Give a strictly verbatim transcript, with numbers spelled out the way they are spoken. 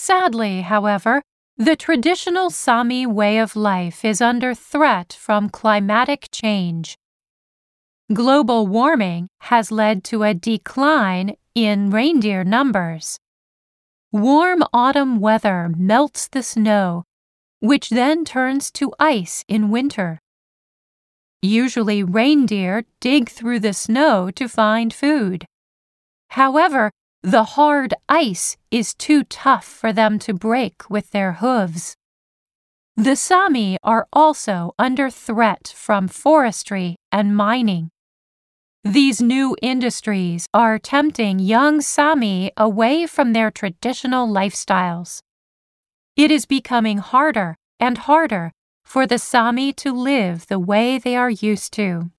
Sadly, however, the traditional Sami way of life is under threat from climatic change. Global warming has led to a decline in reindeer numbers. Warm autumn weather melts the snow, which then turns to ice in winter. Usually, reindeer dig through the snow to find food. However, the hard ice is too tough for them to break with their hooves. The Sami are also under threat from forestry and mining. These new industries are tempting young Sami away from their traditional lifestyles. It is becoming harder and harder for the Sami to live the way they are used to.